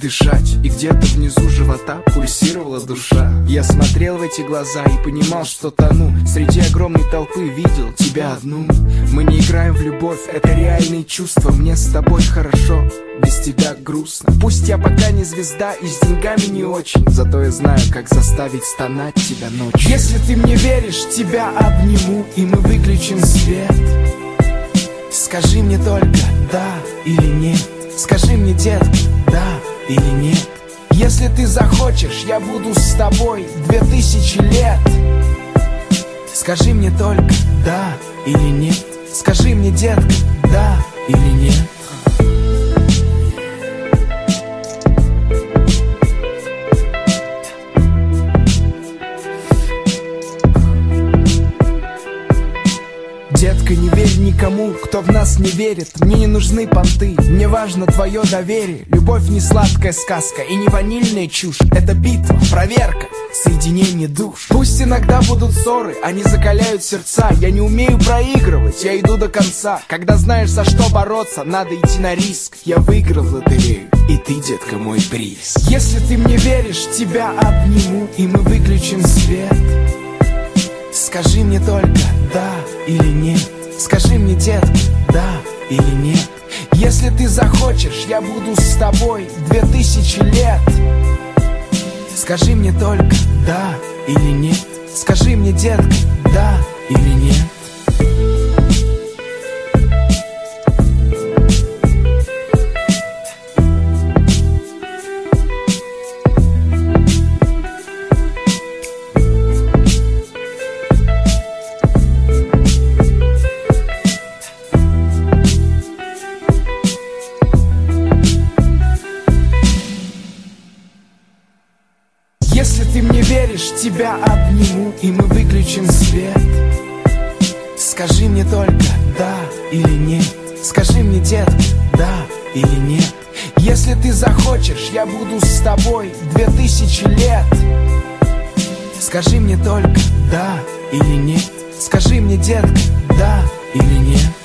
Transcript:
дышать, и где-то внизу живота пульсировала душа. Я смотрел в эти глаза и понимал, что тону. Среди огромной толпы видел тебя одну. Мы не играем в любовь, это реальные чувства. Мне с тобой хорошо, без тебя грустно. Пусть я пока не звезда и с деньгами не очень, зато я знаю, как заставить стонать тебя ночью. Если ты мне веришь, тебя обниму, и мы выключим свет. Скажи мне только да или нет. Скажи мне, детка, да или нет. Если ты захочешь, я буду с тобой 2000 лет. Скажи мне только да или нет. Скажи мне, детка, да или нет. Детка, не верь никому, кто в нас не верит. Мне не нужны понты, мне важно твое доверие. Любовь не сладкая сказка и не ванильная чушь. Это битва, проверка, соединение душ. Пусть иногда будут ссоры, они закаляют сердца. Я не умею проигрывать, я иду до конца. Когда знаешь, за что бороться, надо идти на риск. Я выиграл лотерею, и ты, детка, мой приз. Если ты мне веришь, тебя обниму, и мы выключим свет. Скажи мне только да или нет. Скажи мне, детка, да или нет. Если ты захочешь, я буду с тобой 2000 лет. Скажи мне только да или нет. Скажи мне, детка, да или нет. Если ты мне веришь, тебя обниму, и мы выключим свет. Скажи мне только да или нет. Скажи мне, детка, да или нет. Если ты захочешь, я буду с тобой 2000 лет. Скажи мне только да или нет. Скажи мне, детка, да или нет.